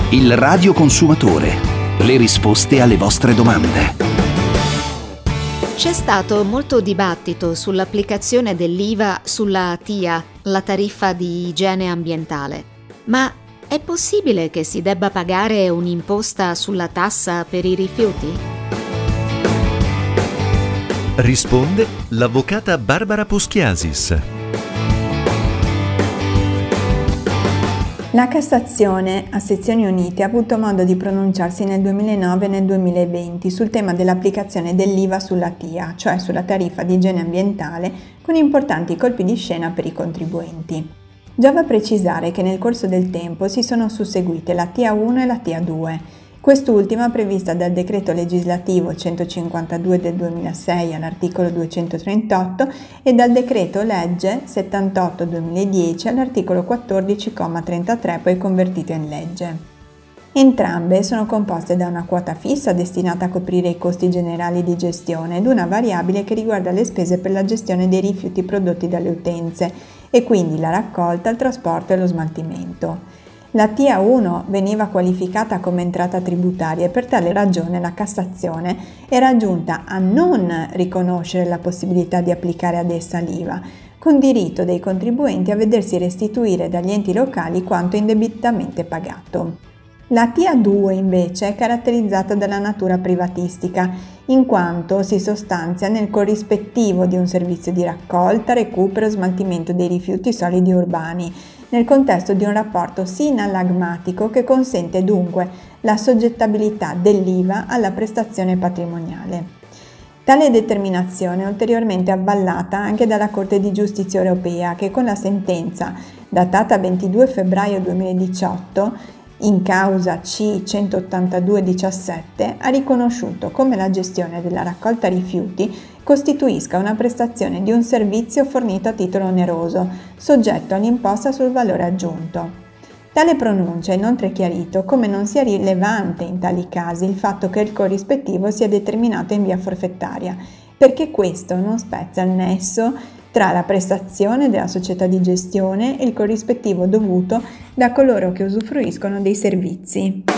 Il radioconsumatore. Le risposte alle vostre domande. C'è stato molto dibattito sull'applicazione dell'IVA sulla TIA, la tariffa di igiene ambientale. Ma è possibile che si debba pagare un'imposta sulla tassa per i rifiuti? Risponde l'avvocata Barbara Poschiasis. La Cassazione a sezioni unite ha avuto modo di pronunciarsi nel 2009 e nel 2020 sul tema dell'applicazione dell'IVA sulla TIA, cioè sulla tariffa di igiene ambientale, con importanti colpi di scena per i contribuenti. Giova precisare che nel corso del tempo si sono susseguite la TIA 1 e la TIA 2, quest'ultima prevista dal decreto legislativo 152 del 2006 all'articolo 238 e dal decreto legge 78/2010 all'articolo 14,33 poi convertito in legge. Entrambe sono composte da una quota fissa destinata a coprire i costi generali di gestione ed una variabile che riguarda le spese per la gestione dei rifiuti prodotti dalle utenze e quindi la raccolta, il trasporto e lo smaltimento. La TIA 1 veniva qualificata come entrata tributaria e per tale ragione la Cassazione era giunta a non riconoscere la possibilità di applicare ad essa l'IVA, con diritto dei contribuenti a vedersi restituire dagli enti locali quanto indebitamente pagato. La TIA 2 invece è caratterizzata dalla natura privatistica, in quanto si sostanzia nel corrispettivo di un servizio di raccolta, recupero e smaltimento dei rifiuti solidi urbani, nel contesto di un rapporto sinallagmatico che consente dunque la soggettabilità dell'IVA alla prestazione patrimoniale. Tale determinazione è ulteriormente avvallata anche dalla Corte di Giustizia europea che con la sentenza datata 22 febbraio 2018 in causa C-182/17 ha riconosciuto come la gestione della raccolta rifiuti costituisca una prestazione di un servizio fornito a titolo oneroso, soggetto all'imposta sul valore aggiunto. Tale pronuncia ha inoltre chiarito come non sia rilevante in tali casi il fatto che il corrispettivo sia determinato in via forfettaria, perché questo non spezza il nesso tra la prestazione della società di gestione e il corrispettivo dovuto da coloro che usufruiscono dei servizi.